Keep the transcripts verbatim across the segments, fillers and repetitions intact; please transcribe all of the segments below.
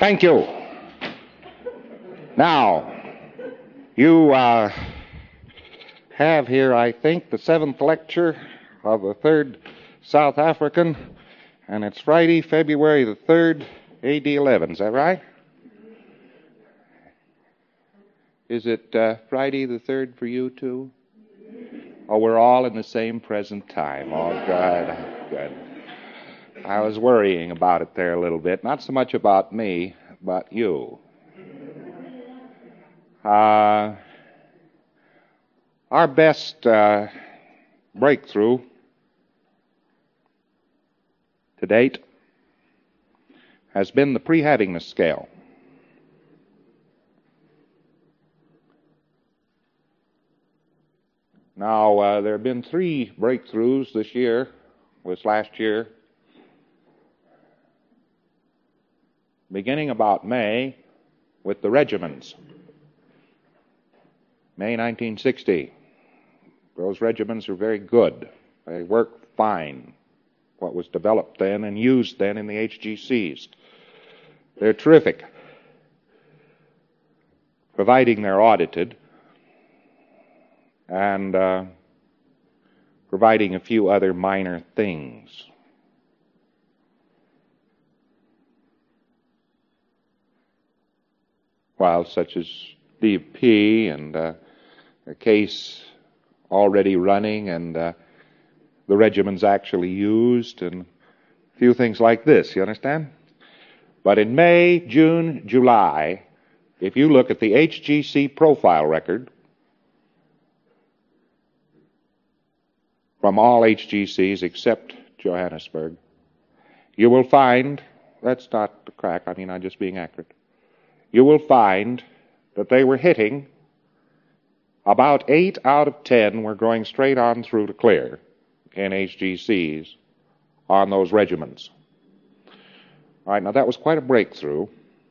Thank you. Now, you uh, have here, I think, the seventh lecture of the third South African, and it's Friday, February the third, A D eleven. Is that right? Is it uh, Friday the third for you, too? Oh, we're all in the same present time. Oh, good, good. I was worrying about it there a little bit. Not so much about me, but you. Uh, our best uh, breakthrough to date has been the pre-Havingness scale. Now, uh, there have been three breakthroughs this year, this last year. Beginning about May with the regimens. May nineteen sixty. Those regimens are very good. They work fine. What was developed then and used then in the H G Cs. They're terrific, providing they're audited and uh, providing a few other minor things. Well, such as D P and uh, a case already running and uh, the regimens actually used and a few things like this, you understand? But in May, June, July, if you look at the H G C profile record from all H G Cs except Johannesburg, you will find, that's not the crack, I mean I'm just being accurate, you will find that they were hitting about eight out of ten were going straight on through to clear in H G Cs on those regimens. All right, now that was quite a breakthrough.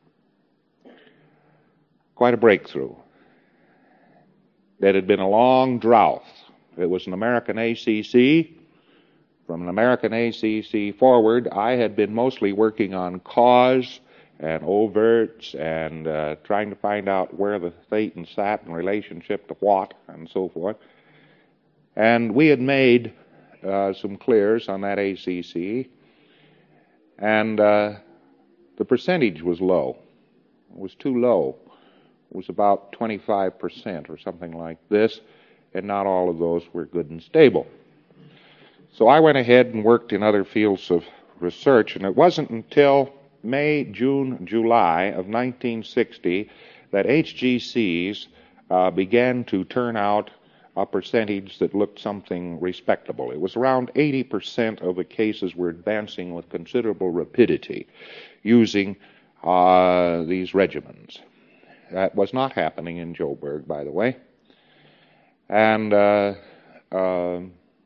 Quite a breakthrough. That had been a long drought. It was an American A C C. From an American A C C forward, I had been mostly working on cause and overts and uh, trying to find out where the Thetan sat in relationship to what and so forth. And we had made uh, some clears on that A C C, and uh, the percentage was low. It was too low. It was about twenty-five percent or something like this, and not all of those were good and stable. So I went ahead and worked in other fields of research, and it wasn't until May, June, July of nineteen sixty that H G Cs uh, began to turn out a percentage that looked something respectable. It was around eighty percent of the cases were advancing with considerable rapidity using uh, these regimens. That was not happening in Joburg, by the way. And uh, uh,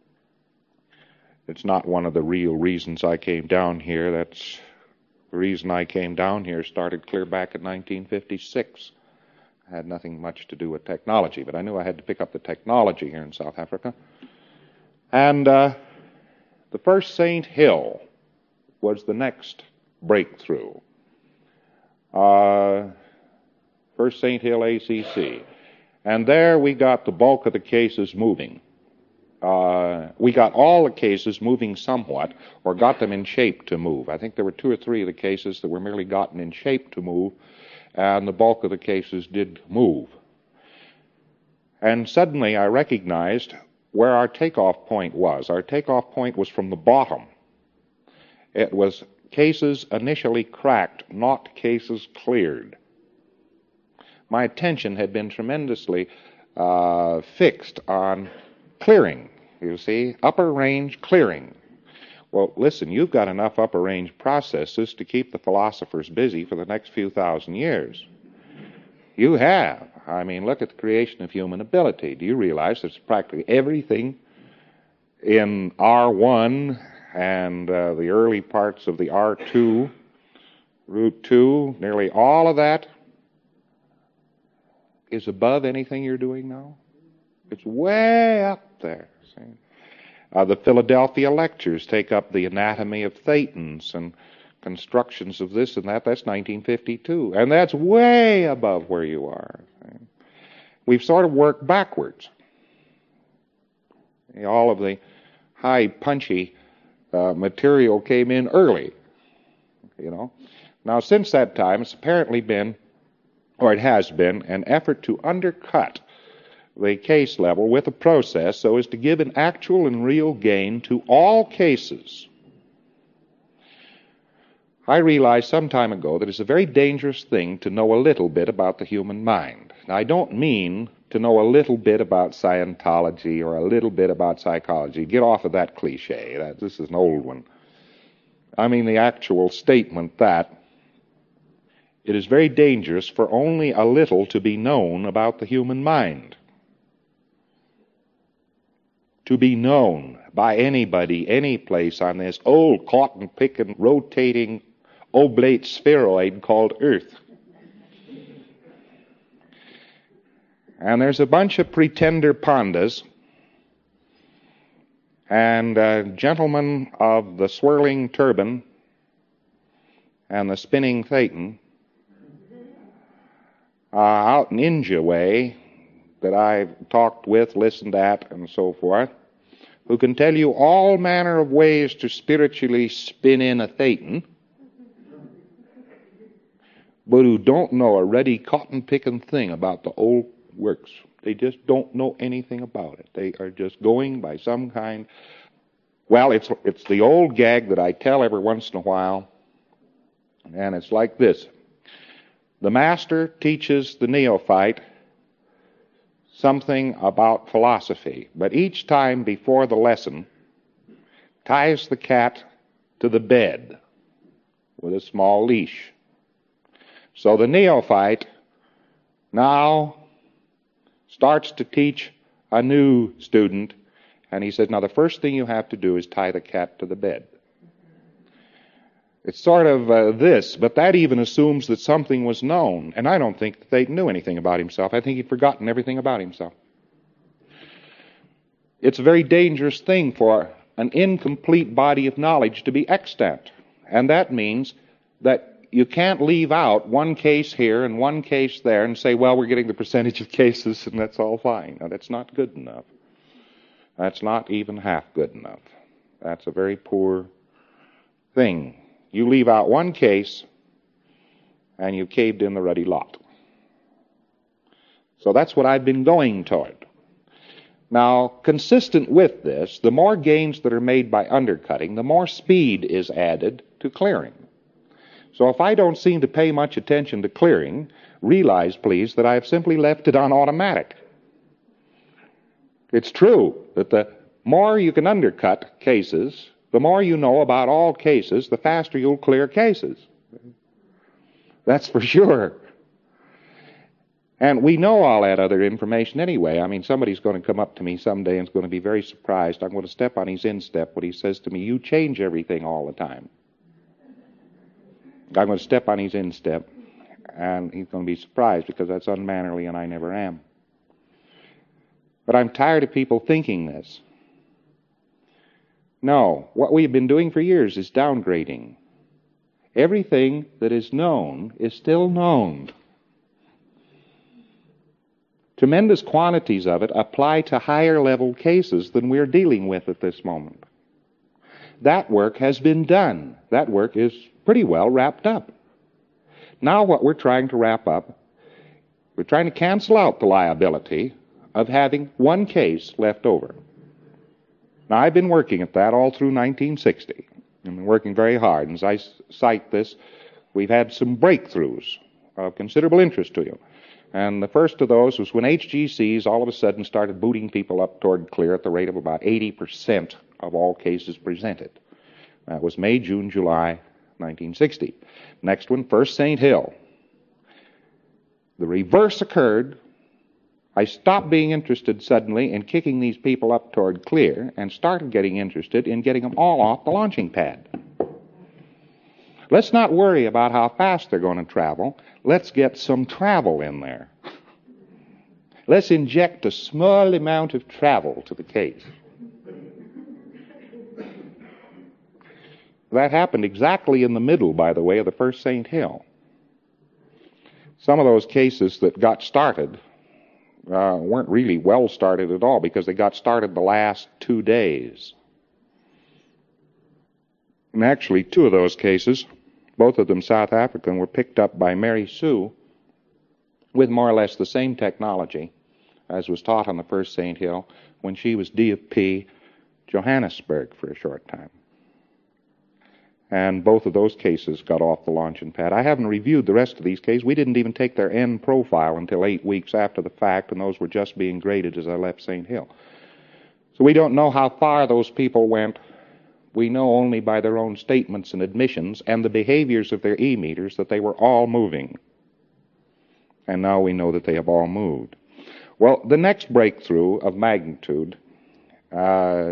it's not one of the real reasons I came down here. That's the reason I came down here started clear back in nineteen fifty-six. It had nothing much to do with technology, but I knew I had to pick up the technology here in South Africa. And uh, the first Saint Hill was the next breakthrough. Uh, first Saint Hill A C C. And there we got the bulk of the cases moving. Uh, we got all the cases moving somewhat, or got them in shape to move. I think there were two or three of the cases that were merely gotten in shape to move, and the bulk of the cases did move. And suddenly I recognized where our takeoff point was. Our takeoff point was from the bottom. It was cases initially cracked, not cases cleared. My attention had been tremendously uh, fixed on clearing, you see, upper range clearing. Well, listen, you've got enough upper range processes to keep the philosophers busy for the next few thousand years. You have. I mean, look at the creation of human ability. Do you realize that practically everything in R one and uh, the early parts of the R two, Route two, nearly all of that is above anything you're doing now? It's way up there. See? Uh, the Philadelphia lectures take up the anatomy of Thetans and constructions of this and that. That's nineteen fifty-two. And that's way above where you are. We've sort of worked backwards. All of the high, punchy uh, material came in early, you know. Now, since that time, it's apparently been, or it has been, an effort to undercut the case level with a process so as to give an actual and real gain to all cases. I realized some time ago that it's a very dangerous thing to know a little bit about the human mind. Now, I don't mean to know a little bit about Scientology or a little bit about psychology. Get off of that cliche. That, this is an old one. I mean the actual statement that it is very dangerous for only a little to be known about the human mind. To be known by anybody, any place on this old cotton-picking, rotating oblate spheroid called Earth. And there's a bunch of pretender pandas and uh, gentlemen of the swirling turban and the spinning Thetan uh, out in India way that I've talked with, listened at, and so forth, who can tell you all manner of ways to spiritually spin in a Thetan, but who don't know a ruddy cotton-picking thing about the old works. They just don't know anything about it. They are just going by some kind. Well, it's it's the old gag that I tell every once in a while, and it's like this. The master teaches the neophyte something about philosophy, but each time before the lesson ties the cat to the bed with a small leash. So the neophyte now starts to teach a new student, and he says, now the first thing you have to do is tie the cat to the bed. It's sort of uh, this, but that even assumes that something was known, and I don't think that they knew anything about himself. I think he'd forgotten everything about himself. It's a very dangerous thing for an incomplete body of knowledge to be extant, and that means that you can't leave out one case here and one case there and say, well, we're getting the percentage of cases and that's all fine. Now, that's not good enough. That's not even half good enough. That's a very poor thing. You leave out one case and you've caved in the ruddy lot. So that's what I've been going toward. Now, consistent with this, the more gains that are made by undercutting, the more speed is added to clearing. So if I don't seem to pay much attention to clearing, realize, please, that I have simply left it on automatic. It's true that the more you can undercut cases, the more you know about all cases, the faster you'll clear cases. That's for sure. And we know all that other information anyway. I mean, somebody's going to come up to me someday and is going to be very surprised. I'm going to step on his instep when he says to me, you change everything all the time. I'm going to step on his instep, and he's going to be surprised because that's unmannerly and I never am. But I'm tired of people thinking this. No, what we've been doing for years is downgrading. Everything that is known is still known. Tremendous quantities of it apply to higher level cases than we're dealing with at this moment. That work has been done. That work is pretty well wrapped up. Now what we're trying to wrap up, we're trying to cancel out the liability of having one case left over. Now I've been working at that all through nineteen sixty. I've been working very hard, and as I cite this, we've had some breakthroughs of considerable interest to you. And the first of those was when H G Cs all of a sudden started booting people up toward clear at the rate of about eighty percent of all cases presented. That was May, June, July, nineteen sixty. Next one, First Saint Hill. The reverse occurred. I stopped being interested suddenly in kicking these people up toward clear and started getting interested in getting them all off the launching pad. Let's not worry about how fast they're going to travel. Let's get some travel in there. Let's inject a small amount of travel to the case. that happened exactly in the middle, by the way, of the first Saint Hill. Some of those cases that got started uh, weren't really well started at all because they got started the last two days. And actually, two of those cases, both of them South African, were picked up by Mary Sue with more or less the same technology as was taught on the first Saint Hill when she was D F P Johannesburg for a short time. And both of those cases got off the launching pad. I haven't reviewed the rest of these cases. We didn't even take their end profile until eight weeks after the fact, and those were just being graded as I left Saint Hill. So we don't know how far those people went. We know only by their own statements and admissions and the behaviors of their e-meters that they were all moving. And now we know that they have all moved. Well, the next breakthrough of magnitude, uh,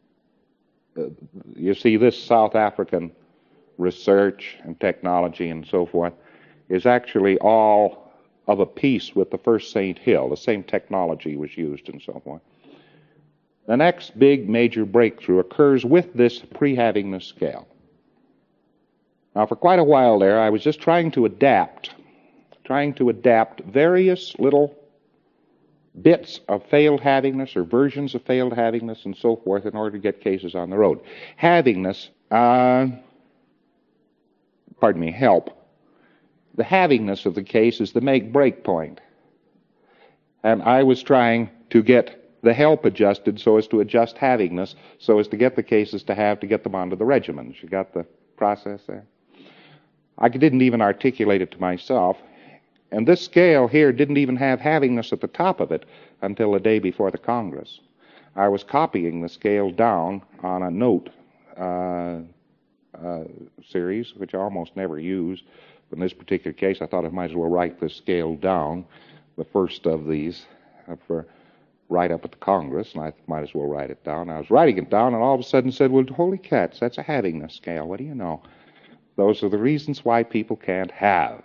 you see, this South African research and technology and so forth is actually all of a piece with the first Saint Hill. The same technology was used and so forth. The next big major breakthrough occurs with this pre-havingness scale. Now, for quite a while there, I was just trying to adapt, trying to adapt various little bits of failed havingness or versions of failed havingness and so forth in order to get cases on the road. Havingness, uh, pardon me, help. The havingness of the case is the make-break point. And I was trying to get the help adjusted so as to adjust havingness, so as to get the cases to have to get them onto the regimens. You got the process there? I didn't even articulate it to myself. And this scale here didn't even have havingness at the top of it until the day before the Congress. I was copying the scale down on a note uh, uh, series, which I almost never use. But in this particular case, I thought I might as well write this scale down, the first of these, uh, for right up at the Congress, and I might as well write it down. I was writing it down, and all of a sudden said, well, holy cats, that's a havingness scale. What do you know? Those are the reasons why people can't have.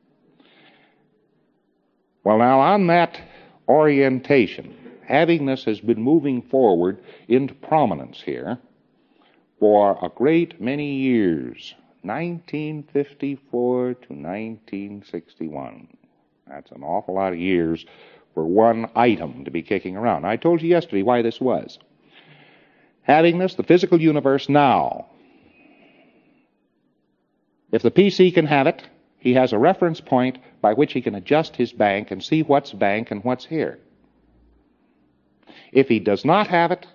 Well, now, on that orientation, havingness has been moving forward into prominence here for a great many years, nineteen fifty-four to nineteen sixty-one. That's an awful lot of years for one item to be kicking around. I told you yesterday why this was. Havingness, the physical universe now. If the P C can have it, he has a reference point by which he can adjust his bank and see what's bank and what's here. If he does not have it,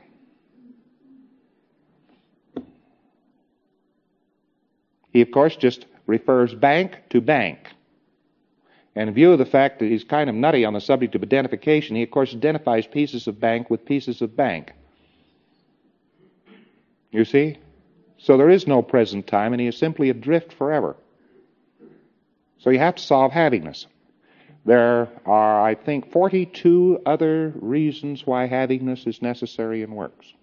he, of course, just refers bank to bank. And in view of the fact that he's kind of nutty on the subject of identification, he, of course, identifies pieces of bank with pieces of bank. You see? So there is no present time, and he is simply adrift forever. So you have to solve havingness. There are, I think, forty-two other reasons why havingness is necessary and works.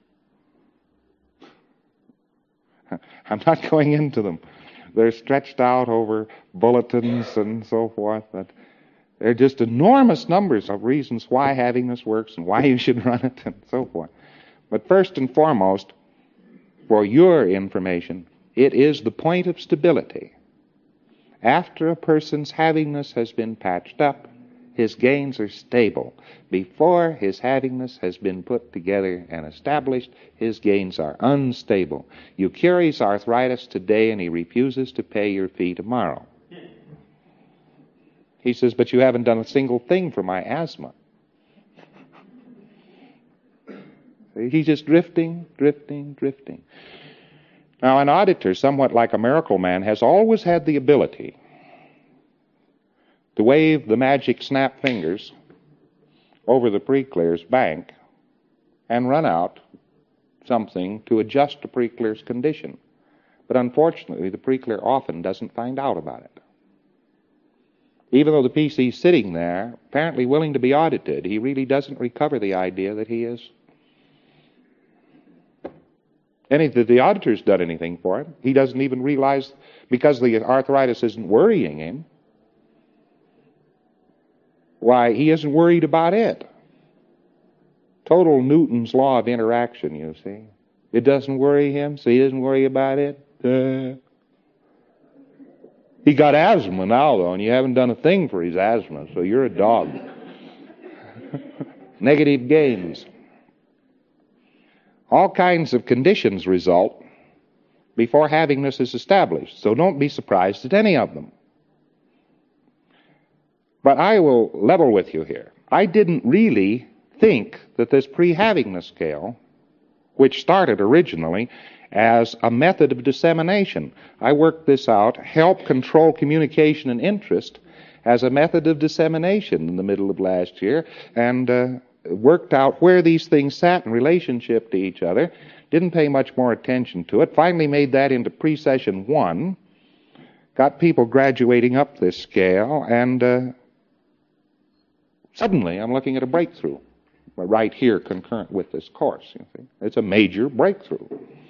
I'm not going into them. They're stretched out over bulletins and so forth, but they're just enormous numbers of reasons why havingness works and why you should run it and so forth. But first and foremost, for your information, it is the point of stability. After a person's havingness has been patched up, his gains are stable. Before his havingness has been put together and established, his gains are unstable. You cure his arthritis today and he refuses to pay your fee tomorrow. He says, but you haven't done a single thing for my asthma. He's just drifting, drifting, drifting. Now, an auditor, somewhat like a miracle man, has always had the ability to wave the magic snap fingers over the pre-clear's bank and run out something to adjust the pre-clear's condition. But unfortunately, the pre-clear often doesn't find out about it. Even though the P C's sitting there, apparently willing to be audited, he really doesn't recover the idea that he is any that the auditor's done anything for him. He doesn't even realize, because the arthritis isn't worrying him, why, he isn't worried about it. Total Newton's law of interaction, you see. It doesn't worry him, so he doesn't worry about it. Uh, he got asthma now, though, and you haven't done a thing for his asthma, so you're a dog. Negative gains. All kinds of conditions result before havingness is established, so don't be surprised at any of them. But I will level with you here. I didn't really think that this pre-havingness scale, which started originally as a method of dissemination, I worked this out, help control communication and interest as a method of dissemination in the middle of last year, and uh, worked out where these things sat in relationship to each other, didn't pay much more attention to it, finally made that into pre-session one, got people graduating up this scale, and uh, suddenly I'm looking at a breakthrough right here concurrent with this course. You see. It's a major breakthrough.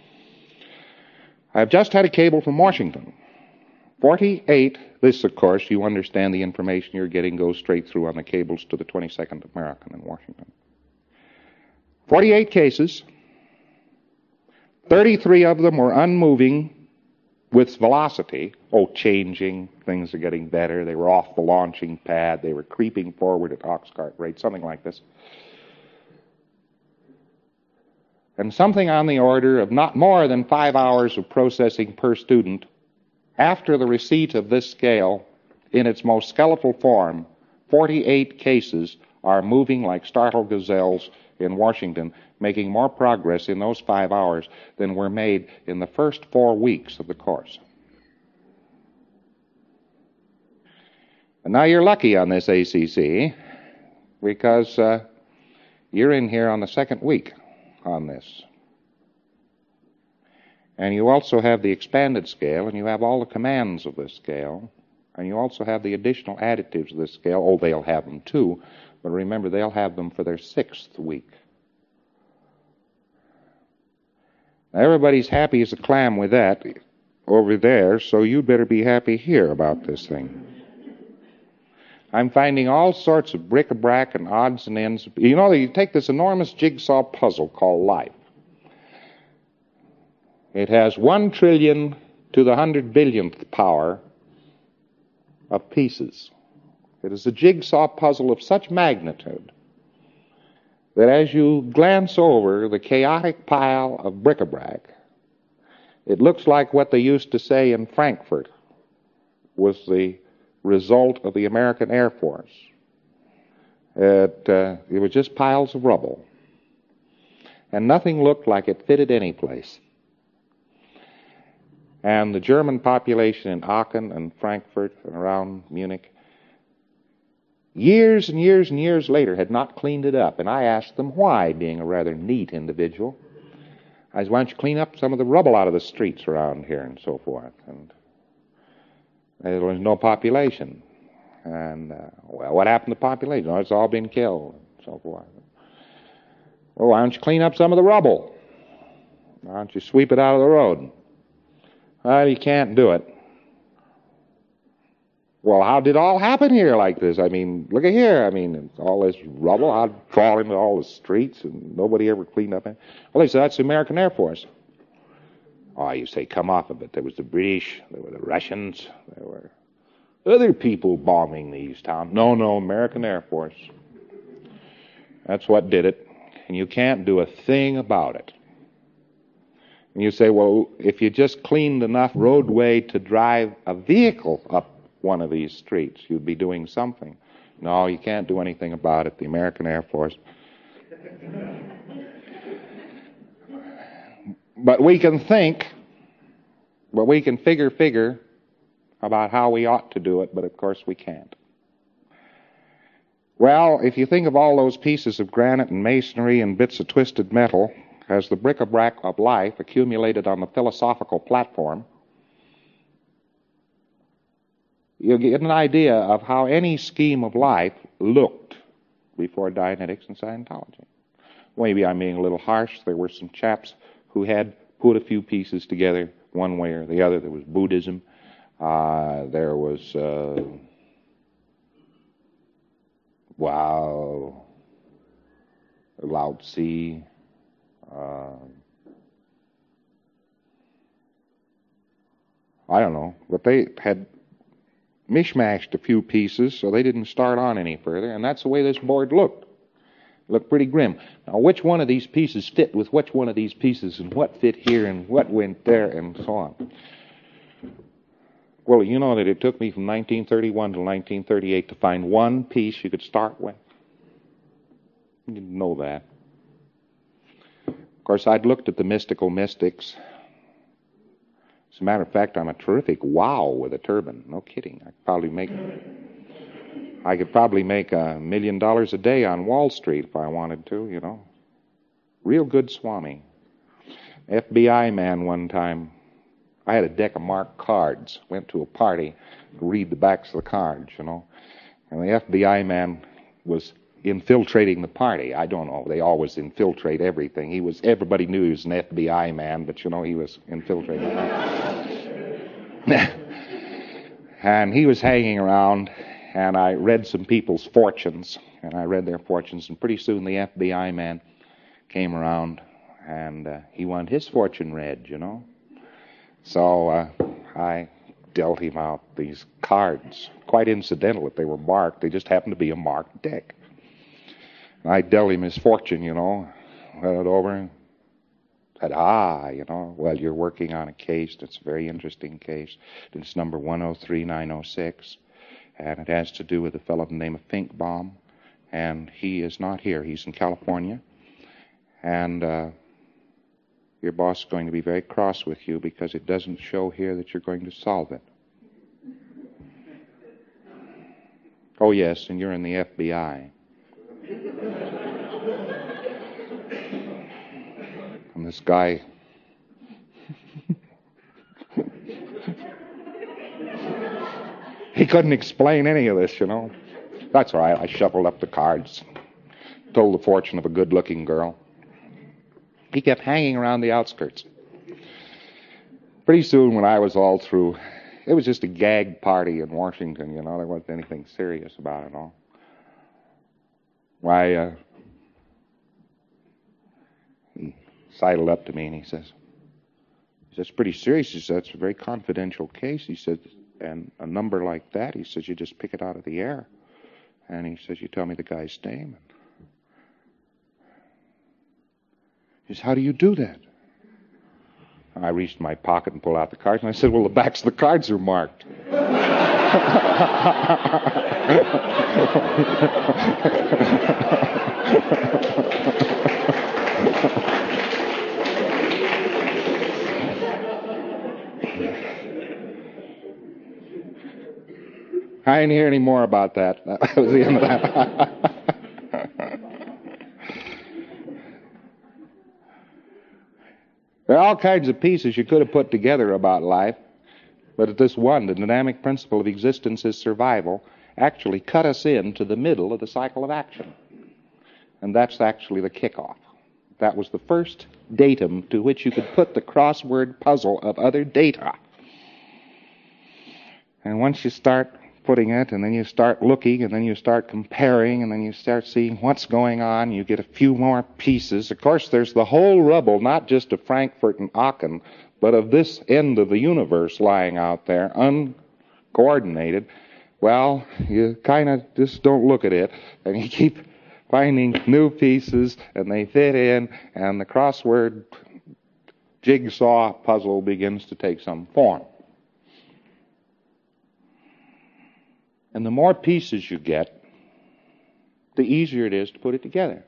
I've just had a cable from Washington. forty-eight, this of course, you understand the information you're getting goes straight through on the cables to the twenty-second American in Washington. forty-eight cases, thirty-three of them were unmoving with velocity. Oh, changing, things are getting better, they were off the launching pad, they were creeping forward at ox cart rate, something like this. And something on the order of not more than five hours of processing per student after the receipt of this scale in its most skeletal form, forty-eight cases are moving like startled gazelles in Washington, making more progress in those five hours than were made in the first four weeks of the course. And now you're lucky on this A C C because uh, you're in here on the second week on this. And you also have the expanded scale, and you have all the commands of this scale, and you also have the additional additives of this scale. Oh, they'll have them too, but remember, they'll have them for their sixth week. Now, everybody's happy as a clam with that over there, so you'd better be happy here about this thing. I'm finding all sorts of bric-a-brac and odds and ends. You know, you take this enormous jigsaw puzzle called life. It has one trillion to the hundred billionth power of pieces. It is a jigsaw puzzle of such magnitude that as you glance over the chaotic pile of bric-a-brac, it looks like what they used to say in Frankfurt was the result of the American Air Force. It, uh, it was just piles of rubble. And nothing looked like it fitted any place. And the German population in Aachen and Frankfurt and around Munich, years and years and years later, had not cleaned it up. And I asked them why, being a rather neat individual. I said, why don't you clean up some of the rubble out of the streets around here and so forth? And there was no population. And, uh, well, what happened to the population? Oh, it's all been killed and so forth. Well, why don't you clean up some of the rubble? Why don't you sweep it out of the road? Well, you can't do it. Well, how did it all happen here like this? I mean, look at here. I mean, all this rubble, how'd it fall into all the streets and nobody ever cleaned up it? Well, they said, that's the American Air Force. Oh, you say, come off of it. There was the British, there were the Russians, there were other people bombing these towns. No, no, American Air Force. That's what did it. And you can't do a thing about it. And you say, well, if you just cleaned enough roadway to drive a vehicle up one of these streets, you'd be doing something. No, you can't do anything about it. The American Air Force. But we can think, but we can figure, figure about how we ought to do it, but of course we can't. Well, if you think of all those pieces of granite and masonry and bits of twisted metal as the bric-a-brac of life accumulated on the philosophical platform, you'll get an idea of how any scheme of life looked before Dianetics and Scientology. Maybe I'm being a little harsh. There were some chaps who had put a few pieces together one way or the other. There was Buddhism. Uh, there was, uh, wow, Lao Tzu. Uh, I don't know, but they had mishmashed a few pieces, so they didn't start on any further, and that's the way this board looked. It looked pretty grim. Now, which one of these pieces fit with which one of these pieces, and what fit here, and what went there, and so on? Well, you know that it took me from nineteen thirty-one to nineteen thirty-eight to find one piece you could start with. You didn't know that. Of course, I'd looked at the mystical mystics. As a matter of fact, I'm a terrific wow with a turban. No kidding. I could probably make I could probably make a million dollars a day on Wall Street if I wanted to, you know. Real good Swami. F B I man one time. I had a deck of marked cards. Went to a party to read the backs of the cards, you know. And the F B I man was infiltrating the party. I don't know. They always infiltrate everything. He was. Everybody knew he was an F B I man, but, you know, he was infiltrating the party. And he was hanging around, and I read some people's fortunes, and I read their fortunes, and pretty soon the F B I man came around, and uh, he wanted his fortune read, you know. So uh, I dealt him out these cards. Quite incidental that they were marked. They just happened to be a marked deck. And I dealt him his fortune, you know. Read it over and said, ah, you know, well, you're working on a case that's a very interesting case. It's number one oh three nine oh six. And it has to do with a fellow named Finkbaum. And he is not here. He's in California. And uh, your boss is going to be very cross with you because it doesn't show here that you're going to solve it. Oh, yes, and you're in the F B I. And this guy... he couldn't explain any of this, you know. That's all right. I shuffled up the cards. Told the fortune of a good-looking girl. He kept hanging around the outskirts. Pretty soon, when I was all through, it was just a gag party in Washington, you know. There wasn't anything serious about it all. Why, uh, he sidled up to me and he says, he says, it's pretty serious. He says, it's a very confidential case. He said, and a number like that, he says, you just pick it out of the air. And he says, you tell me the guy's name. He says, how do you do that? I reached in my pocket and pulled out the cards, and I said, well, the backs of the cards are marked. I didn't hear any more about that. That was the end of that. There are all kinds of pieces you could have put together about life, but this one, the dynamic principle of existence is survival, actually cut us into the middle of the cycle of action. And that's actually the kickoff. That was the first datum to which you could put the crossword puzzle of other data. And once you start putting it, and then you start looking, and then you start comparing, and then you start seeing what's going on, you get a few more pieces. Of course, there's the whole rubble, not just of Frankfurt and Aachen, but of this end of the universe lying out there, uncoordinated. Well, you kind of just don't look at it, and you keep finding new pieces, and they fit in, and the crossword jigsaw puzzle begins to take some form. And the more pieces you get, the easier it is to put it together.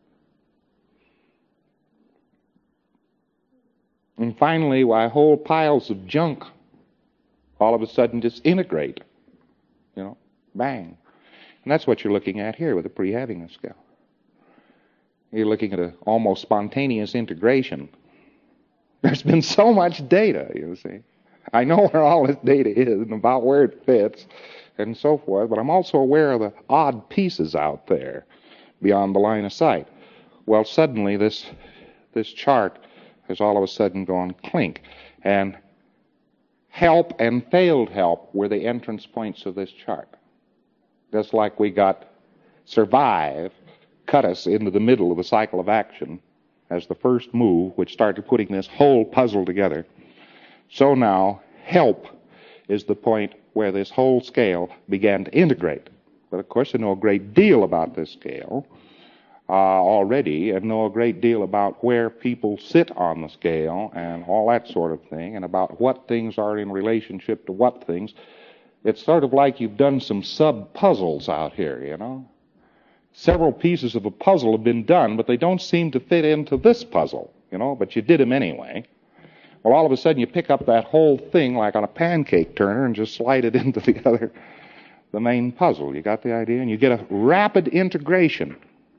And finally, why whole piles of junk all of a sudden disintegrate. You know, bang. And that's what you're looking at here with the pre-happiness scale. You're looking at an almost spontaneous integration. There's been so much data, you see. I know where all this data is and about where it fits and so forth, but I'm also aware of the odd pieces out there beyond the line of sight. Well, suddenly this this chart has all of a sudden gone clink, and help and failed help were the entrance points of this chart. Just like we got survive, cut us into the middle of the cycle of action as the first move, which started putting this whole puzzle together. So now, help is the point where this whole scale began to integrate. But of course I know a great deal about this scale uh, already, and know a great deal about where people sit on the scale and all that sort of thing, and about what things are in relationship to what things. It's sort of like you've done some sub-puzzles out here, you know. Several pieces of a puzzle have been done, but they don't seem to fit into this puzzle, you know, but you did them anyway. Well, all of a sudden you pick up that whole thing like on a pancake turner and just slide it into the other, the main puzzle. You got the idea? And you get a rapid integration.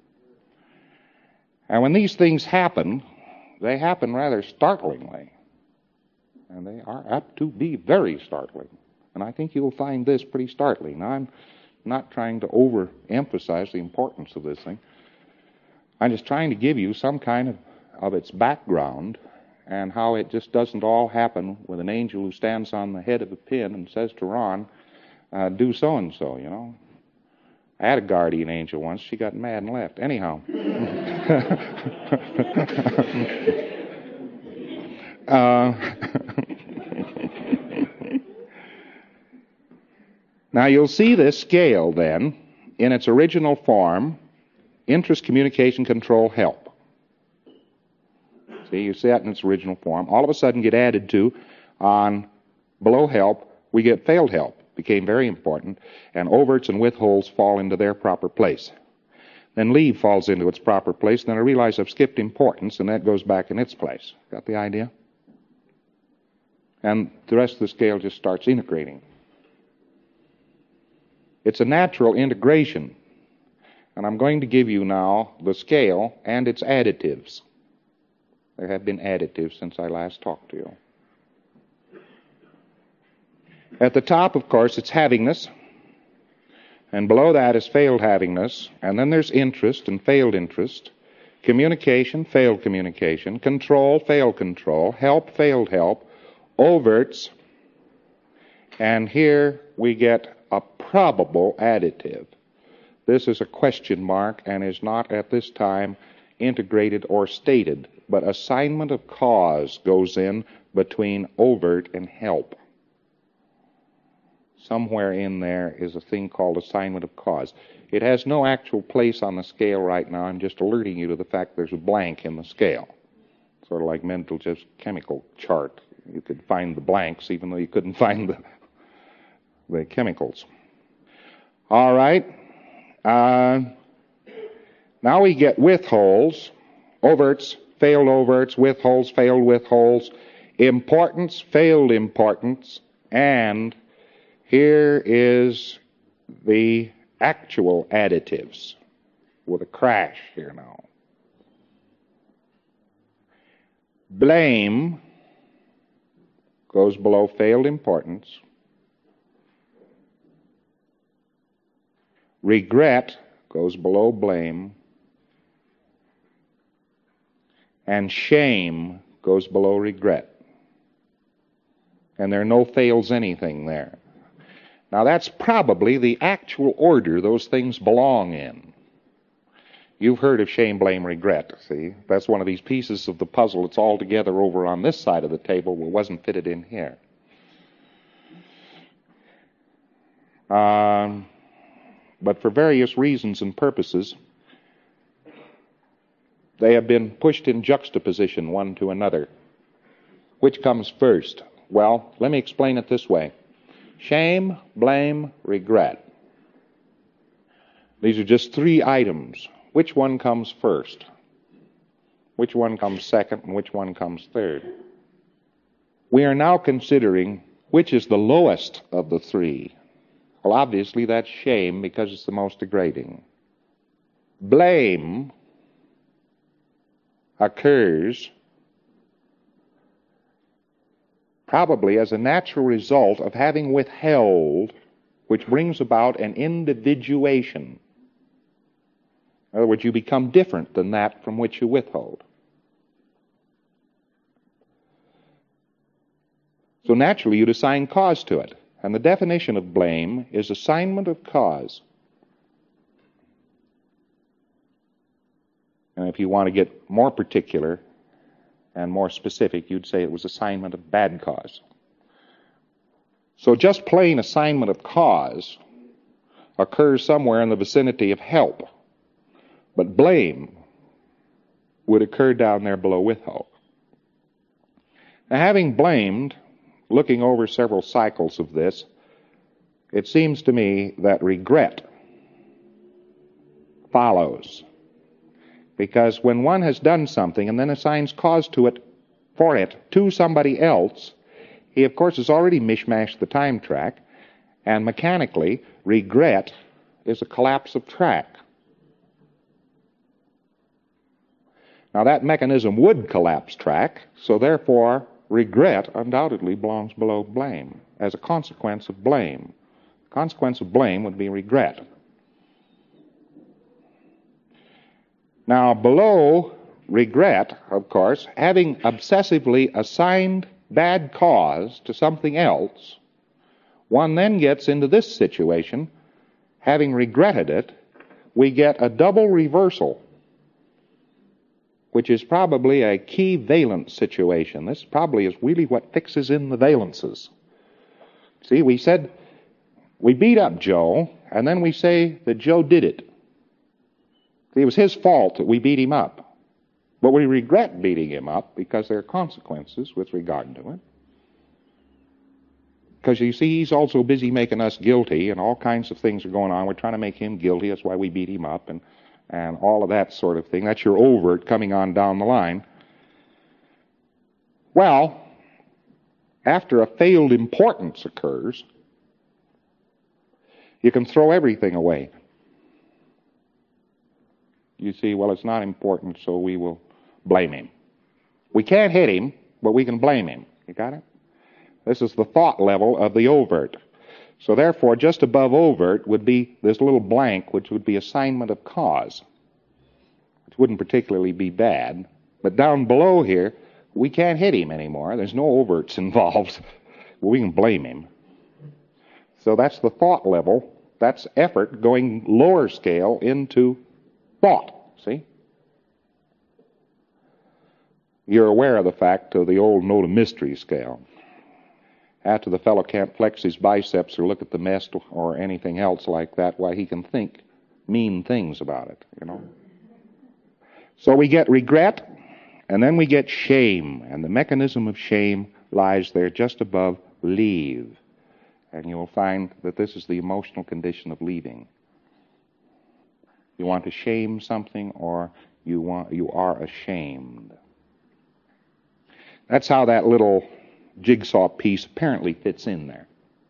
And when these things happen, they happen rather startlingly. And they are apt to be very startling. And I think you'll find this pretty startling. Now, I'm not trying to overemphasize the importance of this thing. I'm just trying to give you some kind of, of its background and how it just doesn't all happen with an angel who stands on the head of a pin and says to Ron, uh, do so-and-so, you know. I had a guardian angel once. She got mad and left. Anyhow. uh, now you'll see this scale then in its original form, interest, communication, control, help. See, you see that in its original form. All of a sudden get added to on below help, we get failed help. Became very important, and overts and withholds fall into their proper place. Then leave falls into its proper place, and then I realize I've skipped importance, and that goes back in its place. Got the idea? And the rest of the scale just starts integrating. It's a natural integration, and I'm going to give you now the scale and its additives. There have been additives since I last talked to you. At the top, of course, it's havingness, and below that is failed havingness, and then there's interest and failed interest, communication, failed communication, control, failed control, help, failed help, overts, and here we get a probable additive. This is a question mark and is not at this time integrated or stated, but assignment of cause goes in between overt and help. Somewhere in there is a thing called assignment of cause. It has no actual place on the scale right now. I'm just alerting you to the fact there's a blank in the scale. Sort of like mental just chemical chart. You could find the blanks even though you couldn't find the, the chemicals. All right. Uh, now we get withholds, overts, failed overts, withholds, failed withholds, importance, failed importance, and here is the actual additives with a crash here now. Blame goes below failed importance. Regret goes below blame. And shame goes below regret. And there are no fails anything there. Now that's probably the actual order those things belong in. You've heard of shame, blame, regret, see? That's one of these pieces of the puzzle that's all together over on this side of the table but wasn't fitted in here. Um, but for various reasons and purposes, they have been pushed in juxtaposition one to another. Which comes first? Well, let me explain it this way. Shame, blame, regret. These are just three items. Which one comes first? Which one comes second, and which one comes third? We are now considering which is the lowest of the three. Well, obviously that's shame because it's the most degrading. Blame occurs probably as a natural result of having withheld, which brings about an individuation. In other words, you become different than that from which you withhold. So naturally you'd assign cause to it. And the definition of blame is assignment of cause. And if you want to get more particular and more specific, you'd say it was assignment of bad cause. So just plain assignment of cause occurs somewhere in the vicinity of help, but blame would occur down there below with help. Now, having blamed, looking over several cycles of this, it seems to me that regret follows. Because when one has done something and then assigns cause to it, for it, to somebody else, he of course has already mishmashed the time track, and mechanically, regret is a collapse of track. Now that mechanism would collapse track, so therefore regret undoubtedly belongs below blame, as a consequence of blame. The consequence of blame would be regret. Now below regret, of course, having obsessively assigned bad cause to something else, one then gets into this situation. Having regretted it, we get a double reversal, which is probably a key valence situation. This probably is really what fixes in the valences. See, we said we beat up Joe, and then we say that Joe did it. See, it was his fault that we beat him up. But we regret beating him up because there are consequences with regard to it. Because you see, he's also busy making us guilty, and all kinds of things are going on. We're trying to make him guilty. That's why we beat him up, and, and all of that sort of thing. That's your overt coming on down the line. Well, after a failed importance occurs, you can throw everything away. You see, well, it's not important, so we will blame him. We can't hit him, but we can blame him. You got it? This is the thought level of the overt. So therefore, just above overt would be this little blank, which would be assignment of cause, which wouldn't particularly be bad. But down below here, we can't hit him anymore. There's no overts involved. Well, we can blame him. So that's the thought level. That's effort going lower scale into thought. See? You're aware of the fact of the old note of mystery scale. After the fellow can't flex his biceps or look at the mess or anything else like that, why, he can think mean things about it, you know. So we get regret, and then we get shame, and the mechanism of shame lies there just above leave. And you'll find that this is the emotional condition of leaving. You want to shame something, or you want you are ashamed. That's how that little jigsaw piece apparently fits in there.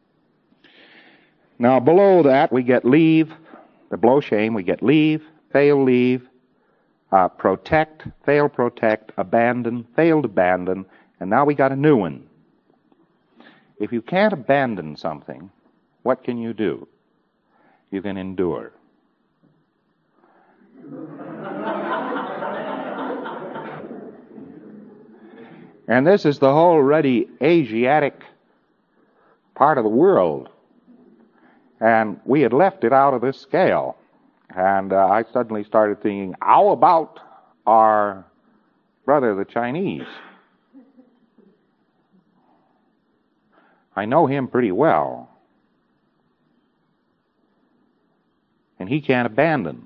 Now below that we get leave, the below shame we get leave, fail leave, uh, protect, fail protect, abandon, failed abandon, and now we got a new one. If you can't abandon something, what can you do? You can endure. And this is the whole ruddy Asiatic part of the world. And we had left it out of this scale. And uh, I suddenly started thinking, how about our brother, the Chinese? I know him pretty well. And he can't abandon.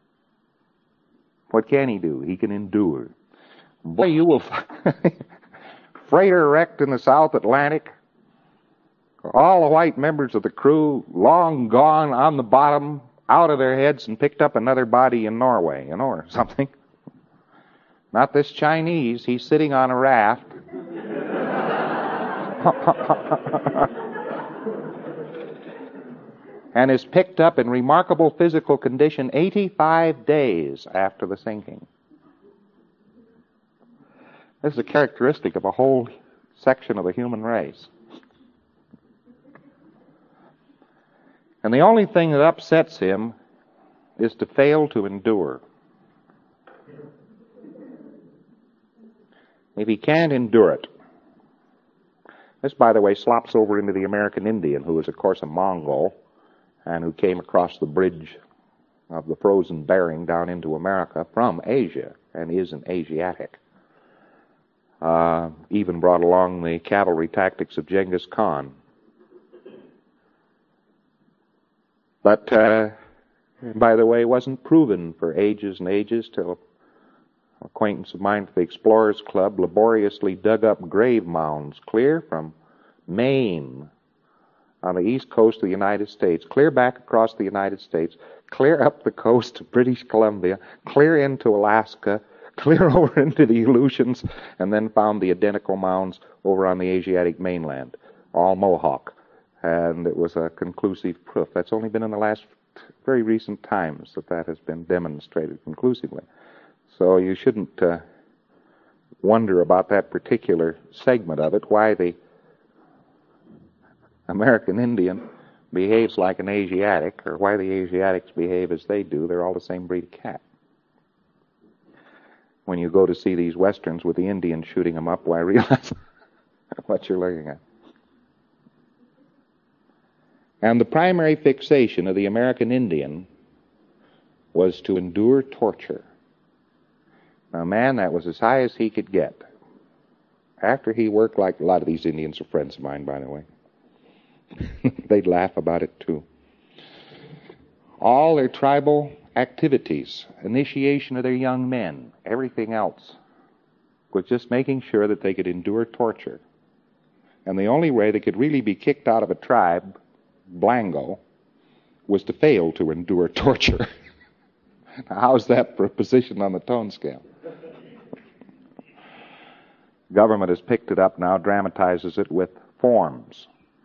What can he do? He can endure. Boy, you will freighter wrecked in the South Atlantic, all the white members of the crew long gone on the bottom, out of their heads, and picked up another body in Norway, you know, or something. Not this Chinese. He's sitting on a raft. And is picked up in remarkable physical condition eighty-five days after the sinking. This is a characteristic of a whole section of the human race. And the only thing that upsets him is to fail to endure. If he can't endure it. This, by the way, slops over into the American Indian, who is, of course, a Mongol, and who came across the bridge of the frozen Bering down into America from Asia, and is an Asiatic. Uh, even brought along the cavalry tactics of Genghis Khan. But, uh, by the way, wasn't proven for ages and ages till an acquaintance of mine at the Explorers Club laboriously dug up grave mounds clear from Maine on the east coast of the United States, clear back across the United States, clear up the coast of British Columbia, clear into Alaska, clear over into the Aleutians, and then found the identical mounds over on the Asiatic mainland, all Mohawk. And it was a conclusive proof. That's only been in the last very recent times that that has been demonstrated conclusively. So you shouldn't uh, wonder about that particular segment of it, why the American Indian behaves like an Asiatic, or why the Asiatics behave as they do. They're all the same breed of cat. When you go to see these Westerns with the Indians shooting them up, why realize what you're looking at. And the primary fixation of the American Indian was to endure torture. Now, man, that was as high as he could get. After he worked, like a lot of these Indians are friends of mine, by the way. They'd laugh about it, too. All their tribal activities, initiation of their young men, everything else, was just making sure that they could endure torture. And the only way they could really be kicked out of a tribe, Blango, was to fail to endure torture. Now, how's that for a position on the tone scale? Government has picked it up now, dramatizes it with forms.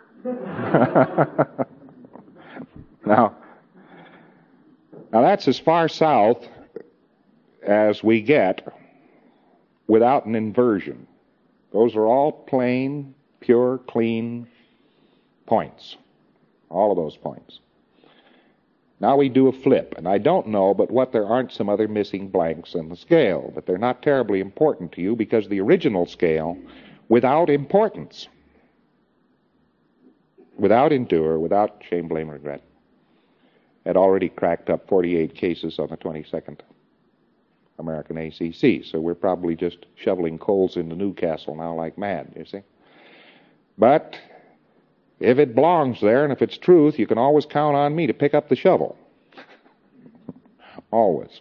now, now that's as far south as we get without an inversion. Those are all plain, pure, clean points. All of those points. Now we do a flip, and I don't know but what there aren't some other missing blanks in the scale, but they're not terribly important to you because the original scale, without importance, without endure, without shame, blame, regret, had already cracked up forty-eight cases on the twenty-second American A C C. So we're probably just shoveling coals into Newcastle now like mad, you see. But if it belongs there, and if it's truth, you can always count on me to pick up the shovel. Always.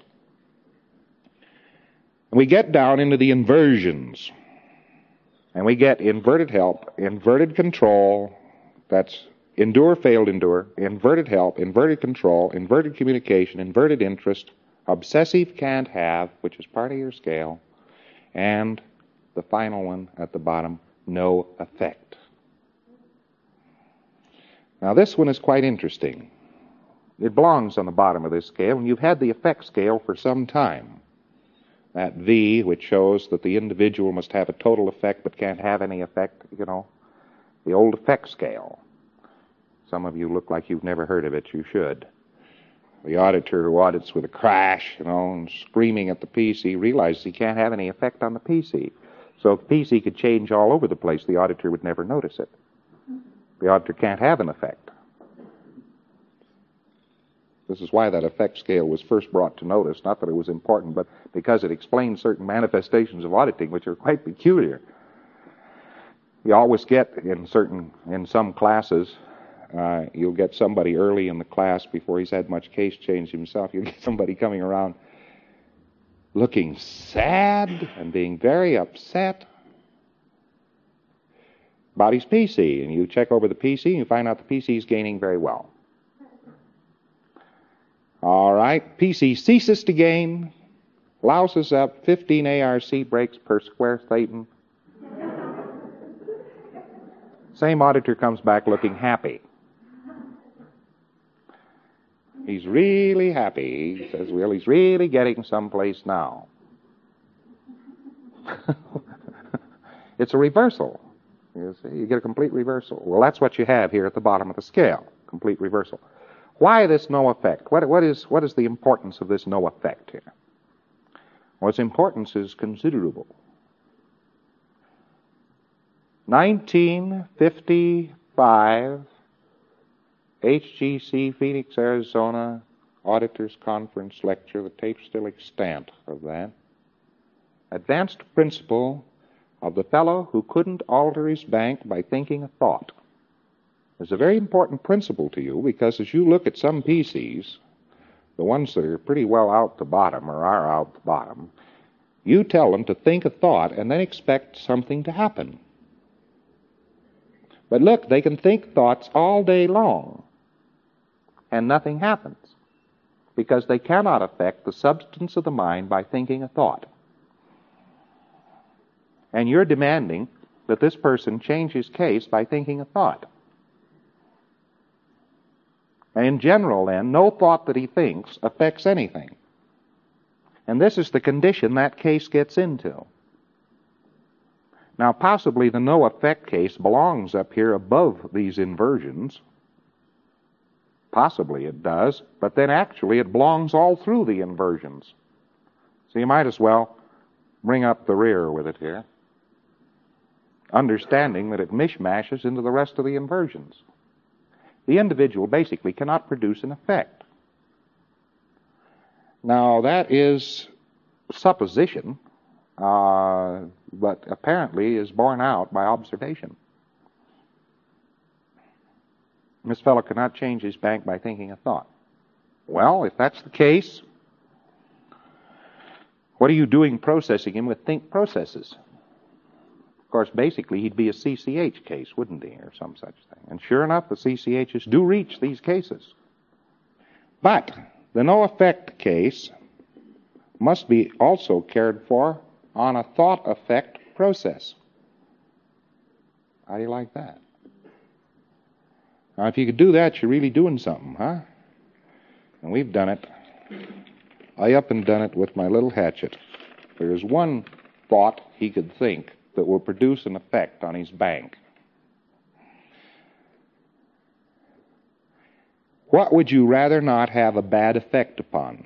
And we get down into the inversions. And we get inverted help, inverted control, that's endure, failed, endure, inverted help, inverted control, inverted communication, inverted interest, obsessive can't have, which is part of your scale, and the final one at the bottom, no effect. Now, this one is quite interesting. It belongs on the bottom of this scale, and you've had the effect scale for some time. That V, which shows that the individual must have a total effect but can't have any effect, you know, the old effect scale. Some of you look like you've never heard of it. You should. The auditor who audits with a crash, you know, and screaming at the P C realizes he can't have any effect on the P C. So if the P C could change all over the place, the auditor would never notice it. The auditor can't have an effect. This is why that effect scale was first brought to notice. Not that it was important, but because it explains certain manifestations of auditing which are quite peculiar. You always get in certain, in some classes, uh, you'll get somebody early in the class before he's had much case change himself. You'll get somebody coming around looking sad and being very upset about his P C, and you check over the P C and you find out the P C is gaining very well. All right, P C ceases to gain, louses up fifteen A R C breaks per square Thetan. Same auditor comes back looking happy. He's really happy. He says, well, he's really getting someplace now. It's a reversal. You see, you get a complete reversal. Well, that's what you have here at the bottom of the scale, complete reversal. Why this no effect? What, what is, what is the importance of this no effect here? Well, its importance is considerable. nineteen fifty-five, H G C, Phoenix, Arizona, Auditors Conference lecture. The tape's still extant of that. Advanced principle of the fellow who couldn't alter his bank by thinking a thought. is a very important principle to you, because as you look at some P Cs, the ones that are pretty well out the bottom or are out the bottom, you tell them to think a thought and then expect something to happen. But look, they can think thoughts all day long and nothing happens, because they cannot affect the substance of the mind by thinking a thought. And you're demanding that this person change his case by thinking a thought. And in general, then, no thought that he thinks affects anything. And this is the condition that case gets into. Now, possibly the no-effect case belongs up here above these inversions. Possibly it does, but then actually it belongs all through the inversions. So you might as well bring up the rear with it here, understanding that it mishmashes into the rest of the inversions. The individual basically cannot produce an effect. Now, that is supposition, uh, but apparently is borne out by observation. This fellow cannot change his bank by thinking a thought. Well, if that's the case, what are you doing processing him with think processes? Of course, basically, he'd be a C C H case, wouldn't he, or some such thing. And sure enough, the C C Hs do reach these cases. But the no-effect case must be also cared for on a thought-effect process. How do you like that? Now, if you could do that, you're really doing something, huh? And we've done it. I up and done it with my little hatchet. There is one thought he could think that will produce an effect on his bank. What would you rather not have a bad effect upon?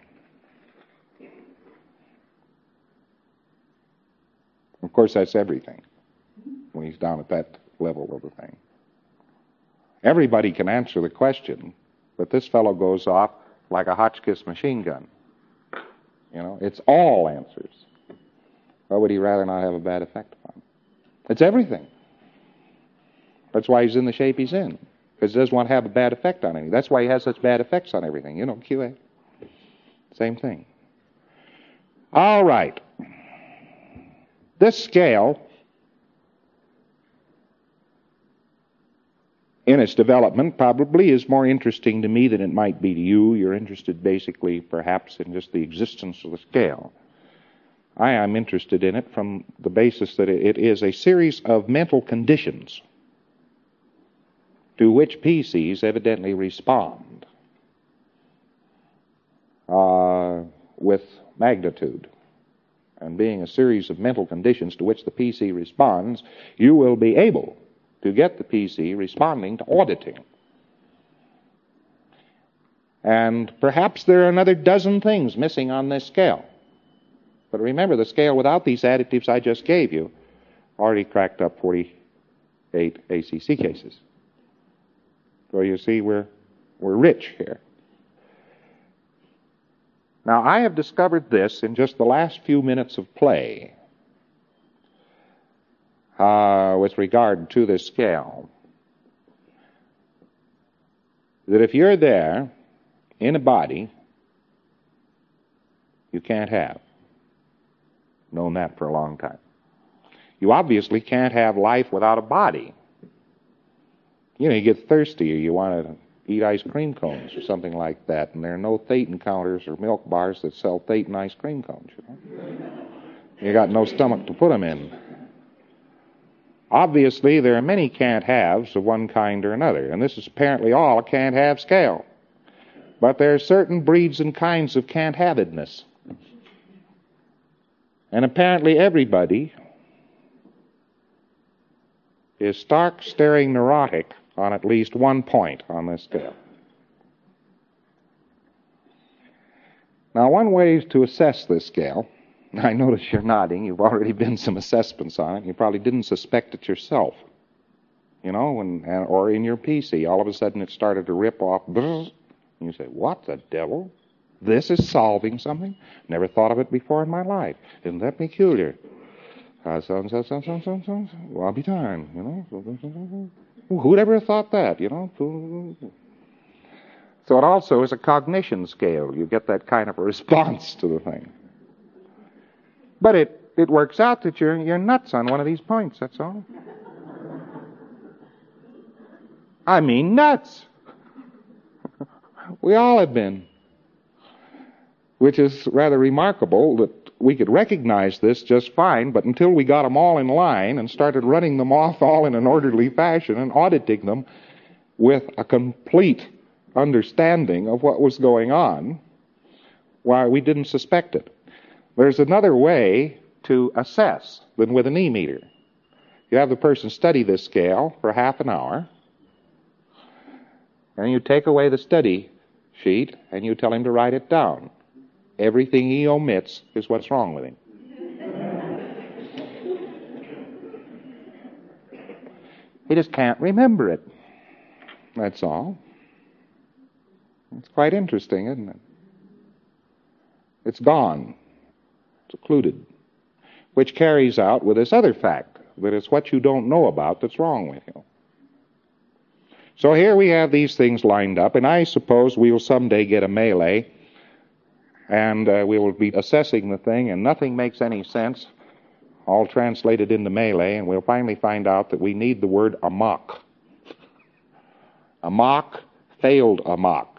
Of course, that's everything, when he's down at that level of the thing. Everybody can answer the question, but this fellow goes off like a Hotchkiss machine gun. You know, it's all answers. What would he rather not have a bad effect upon? It's everything. That's why he's in the shape he's in, because he doesn't want to have a bad effect on anything. That's why he has such bad effects on everything. You know, Q A. Same thing. All right. This scale, in its development, probably is more interesting to me than it might be to you. You're interested basically, perhaps, in just the existence of the scale. I am interested in it from the basis that it is a series of mental conditions to which P Cs evidently respond uh, with magnitude. And being a series of mental conditions to which the P C responds, you will be able to get the P C responding to auditing. And perhaps there are another dozen things missing on this scale. But remember, the scale without these additives I just gave you already cracked up forty-eight A C C cases. So you see, we're, we're rich here. Now, I have discovered this in just the last few minutes of play uh, with regard to this scale, that if you're there in a body, you can't have. Known that for a long time. You obviously can't have life without a body. You know, you get thirsty or you want to eat ice cream cones or something like that, and there are no Thetan counters or milk bars that sell Thetan ice cream cones, you know. You got no stomach to put them in. Obviously, there are many can't-haves of one kind or another, and this is apparently all a can't-have scale. But there are certain breeds and kinds of can't-havedness. And apparently everybody is stark, staring neurotic on at least one point on this scale. Now, one way to assess this scale, I notice you're nodding, you've already been some assessments on it, you probably didn't suspect it yourself. You know, when, or in your P C, all of a sudden it started to rip off, and you say, what the devil? This is solving something? Never thought of it before in my life. Isn't that peculiar? Uh, so, so, so, so, so, so, well, I'll be darned, you know. Who'd ever have thought that, you know? So it also is a cognition scale. You get that kind of a response to the thing. But it, it works out that you're, you're nuts on one of these points, that's all. I mean nuts. We all have been. Which is rather remarkable that we could recognize this just fine, but until we got them all in line and started running them off all in an orderly fashion and auditing them with a complete understanding of what was going on, why, we didn't suspect it. There's another way to assess than with an E-meter. You have the person study this scale for half an hour, and you take away the study sheet and you tell him to write it down. Everything he omits is what's wrong with him. He just can't remember it. That's all. It's quite interesting, isn't it? It's gone. It's occluded. Which carries out with this other fact, that it's what you don't know about that's wrong with you. So here we have these things lined up, and I suppose we'll someday get a Malay, and uh, we will be assessing the thing, and nothing makes any sense, all translated into Malay, and we'll finally find out that we need the word amok. Amok failed amok.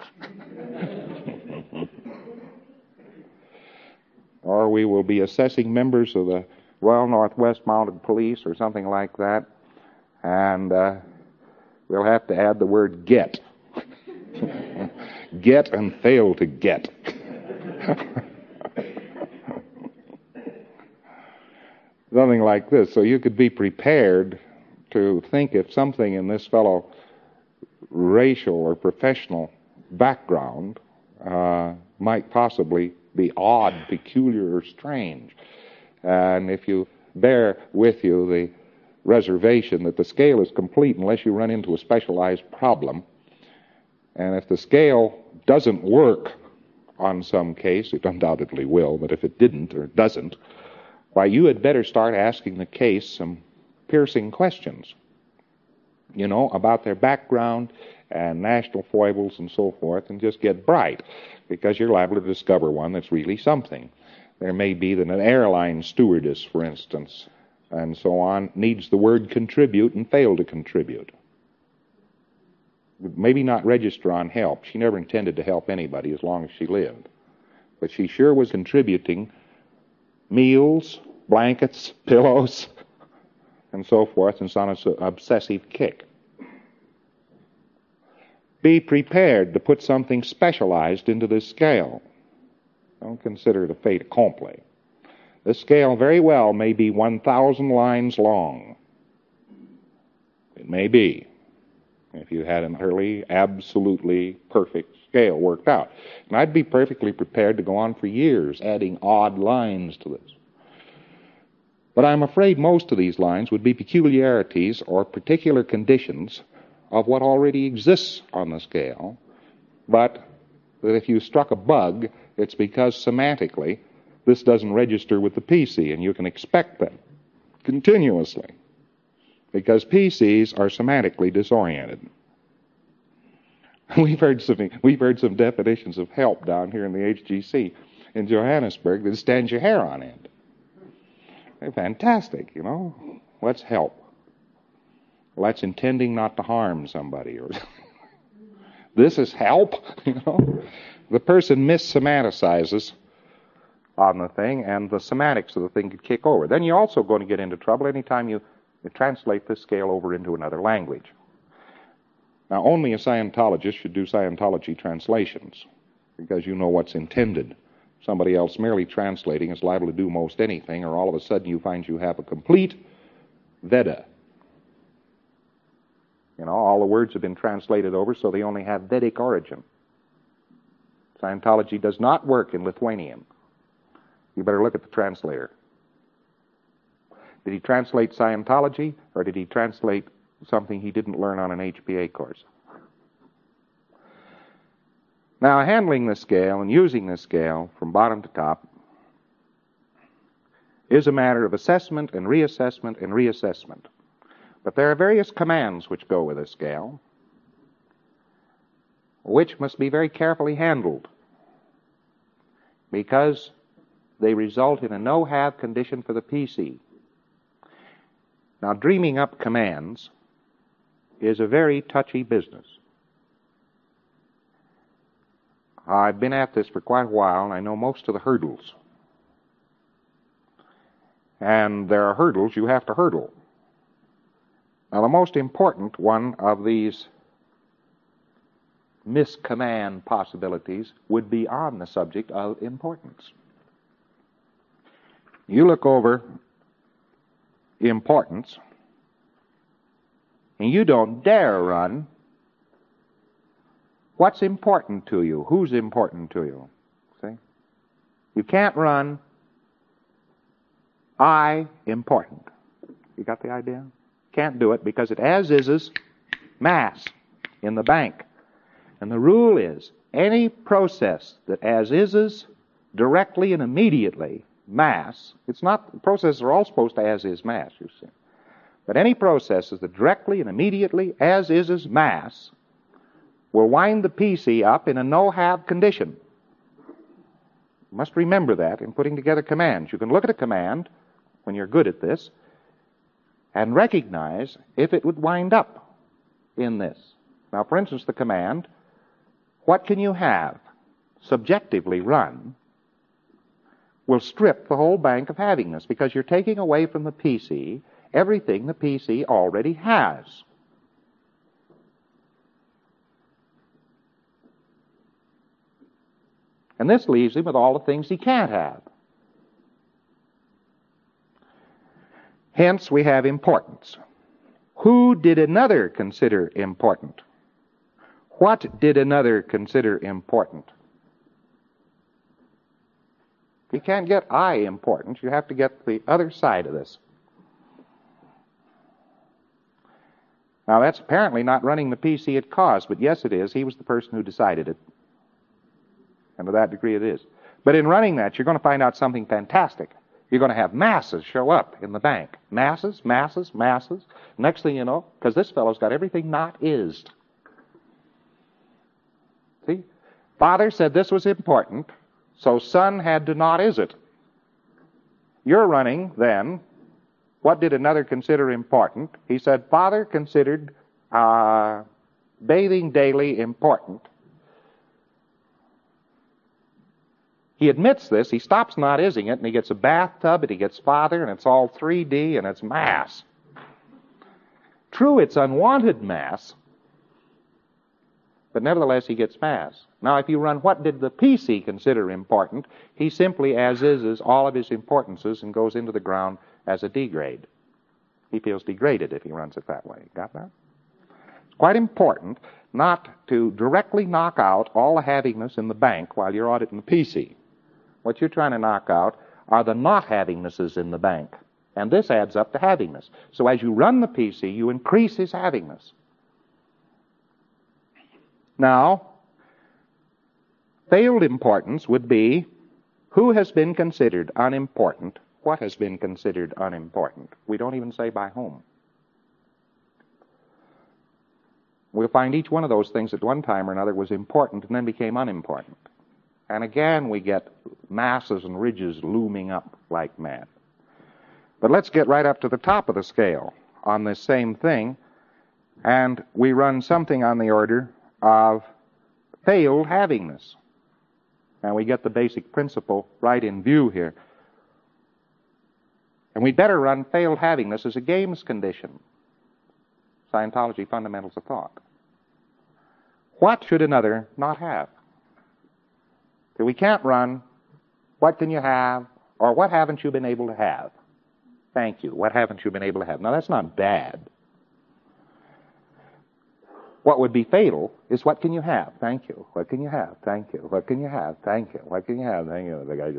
Or we will be assessing members of the Royal Northwest Mounted Police or something like that, and uh, we'll have to add the word get. Get and fail to get. Something like this. So you could be prepared to think if something in this fellow racial or professional background uh, might possibly be odd, peculiar, or strange. And if you bear with you the reservation that the scale is complete unless you run into a specialized problem, and if the scale doesn't work on some case, it undoubtedly will, but if it didn't or doesn't, why, you had better start asking the case some piercing questions, you know, about their background and national foibles and so forth, and just get bright, because you're liable to discover one that's really something. There may be that an airline stewardess, for instance, and so on, needs the word contribute and failed to contribute. Maybe not register on help. She never intended to help anybody as long as she lived. But she sure was contributing meals, blankets, pillows, and so forth, and it's on an obsessive kick. Be prepared to put something specialized into this scale. Don't consider it a fait accompli. This scale very well may be one thousand lines long. It may be, if you had an utterly, absolutely perfect scale worked out. And I'd be perfectly prepared to go on for years adding odd lines to this. But I'm afraid most of these lines would be peculiarities or particular conditions of what already exists on the scale, but that if you struck a bug, it's because semantically this doesn't register with the P C, and you can expect that continuously, because P Cs are semantically disoriented. We've heard some, we've heard some definitions of help down here in the H G C in Johannesburg that stands your hair on end. They're fantastic, you know. What's help? Well, that's intending not to harm somebody. Or this is help, you know. The person missemanticizes on the thing, and the semantics of the thing could kick over. Then you're also going to get into trouble anytime you, you translate this scale over into another language. Now, only a Scientologist should do Scientology translations, because you know what's intended. Somebody else merely translating is liable to do most anything, or all of a sudden you find you have a complete Veda. You know, all the words have been translated over, so they only have Vedic origin. Scientology does not work in Lithuanian. You better look at the translator. Did he translate Scientology, or did he translate something he didn't learn on an H P A course? Now, handling the scale and using the scale from bottom to top is a matter of assessment and reassessment and reassessment. But there are various commands which go with a scale, which must be very carefully handled, because they result in a no-have condition for the P C. Now, dreaming up commands is a very touchy business. I've been at this for quite a while, and I know most of the hurdles. And there are hurdles you have to hurdle. Now, the most important one of these miscommand possibilities would be on the subject of importance. You look over importance, and you don't dare run what's important to you, who's important to you. See? You can't run I important. You got the idea? Can't do it because it as-is mass in the bank. And the rule is any process that as-is directly and immediately mass, it's not, processes are all supposed to as-is mass, you see. But any processes that directly and immediately as-is mass will wind the P C up in a no-have condition. You must remember that in putting together commands. You can look at a command when you're good at this and recognize if it would wind up in this. Now, for instance, the command, what can you have, subjectively run, will strip the whole bank of havingness, because you're taking away from the P C everything the P C already has. And this leaves him with all the things he can't have. Hence, we have importance. Who did another consider important? What did another consider important? You can't get I important. You have to get the other side of this. Now, that's apparently not running the P C it caused, but yes, it is. He was the person who decided it. And to that degree, it is. But in running that, you're going to find out something fantastic. You're going to have masses show up in the bank. Masses, masses, masses. Next thing you know, because this fellow's got everything not ised. See? Father said this was important, so son had to not is it. You're running, then, what did another consider important? He said, Father considered uh, bathing daily important. He admits this, he stops not ising it, and he gets a bathtub, and he gets father, and it's all three D, and it's mass. True, it's unwanted mass, but nevertheless he gets mass. Now, if you run what did the P C consider important, he simply as-is all of his importances and goes into the ground as a degrade. He feels degraded if he runs it that way. Got that? It's quite important not to directly knock out all the havingness in the bank while you're auditing the P C. What you're trying to knock out are the not havingnesses in the bank. And this adds up to havingness. So as you run the P C, you increase his havingness. Now, failed importance would be who has been considered unimportant, what has been considered unimportant. We don't even say by whom. We'll find each one of those things at one time or another was important and then became unimportant. And again, we get masses and ridges looming up like mad. But let's get right up to the top of the scale on this same thing, and we run something on the order of failed havingness. And we get the basic principle right in view here. And we'd better run failed havingness as a games condition. Scientology Fundamentals of Thought. What should another not have? So we can't run, what can you have, or what haven't you been able to have? Thank you. What haven't you been able to have? Now, that's not bad. What would be fatal is what can you have? Thank you. What can you have? Thank you. What can you have? Thank you. What can you have? Thank you. The guy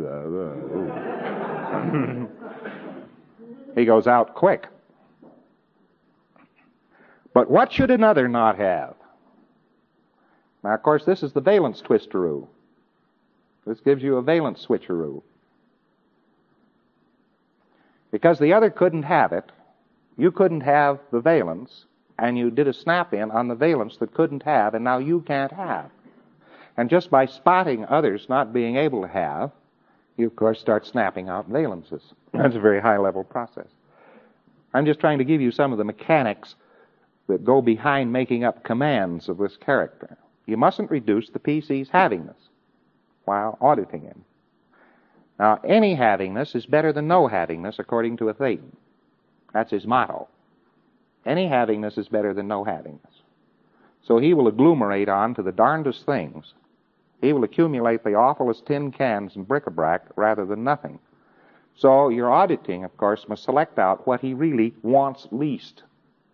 goes, he goes out quick. But what should another not have? Now, of course, this is the valence twisteroo. This gives you a valence switcheroo. Because the other couldn't have it, you couldn't have the valence, and you did a snap-in on the valence that couldn't have, and now you can't have. And just by spotting others not being able to have, you, of course, start snapping out valences. That's a very high-level process. I'm just trying to give you some of the mechanics that go behind making up commands of this character. You mustn't reduce the P C's havingness while auditing him. Now, any havingness is better than no havingness, according to a Thetan. That's his motto. Any havingness is better than no havingness. So he will agglomerate on to the darndest things. He will accumulate the awfulest tin cans and bric-a-brac rather than nothing. So your auditing, of course, must select out what he really wants least.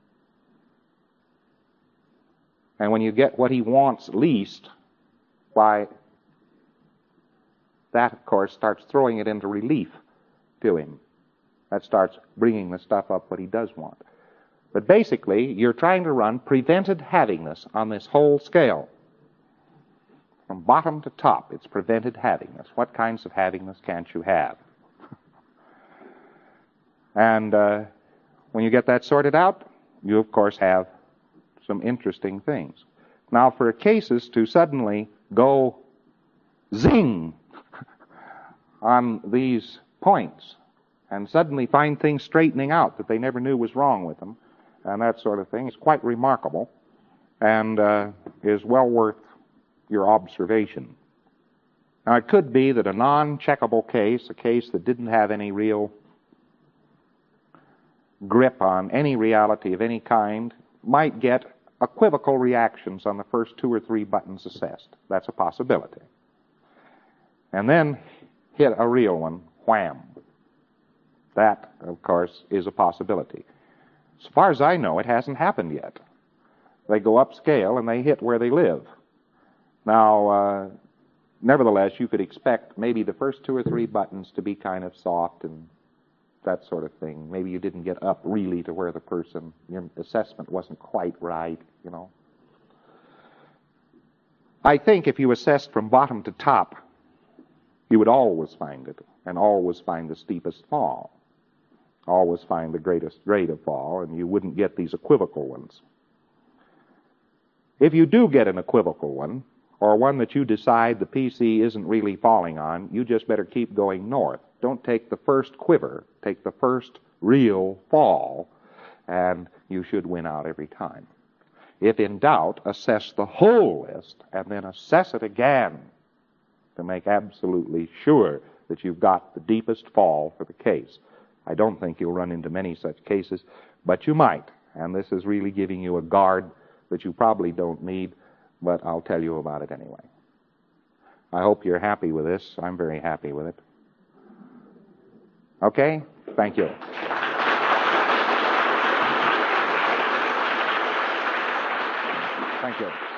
And when you get what he wants least, why, that, of course, starts throwing it into relief to him. That starts bringing the stuff up what he does want. But basically, you're trying to run prevented havingness on this whole scale. From bottom to top, it's prevented havingness. What kinds of havingness can't you have? And uh, when you get that sorted out, you, of course, have some interesting things. Now, for cases to suddenly go zing on these points and suddenly find things straightening out that they never knew was wrong with them, and that sort of thing, is quite remarkable and uh, is well worth your observation. Now, it could be that a non-checkable case, a case that didn't have any real grip on any reality of any kind, might get equivocal reactions on the first two or three buttons assessed. That's a possibility. And then hit a real one, wham. That, of course, is a possibility. As far as I know, it hasn't happened yet. They go upscale and they hit where they live. Now, uh, nevertheless, you could expect maybe the first two or three buttons to be kind of soft and that sort of thing. Maybe you didn't get up really to where the person, your assessment wasn't quite right, you know. I think if you assessed from bottom to top, you would always find it, and always find the steepest fall. Always find the greatest rate of fall, and you wouldn't get these equivocal ones. If you do get an equivocal one, or one that you decide the P C isn't really falling on, you just better keep going north. Don't take the first quiver, take the first real fall, and you should win out every time. If in doubt, assess the whole list, and then assess it again to make absolutely sure that you've got the deepest fall for the case. I don't think you'll run into many such cases, but you might, and this is really giving you a guard that you probably don't need, but I'll tell you about it anyway. I hope you're happy with this. I'm very happy with it. Okay? Thank you. Thank you.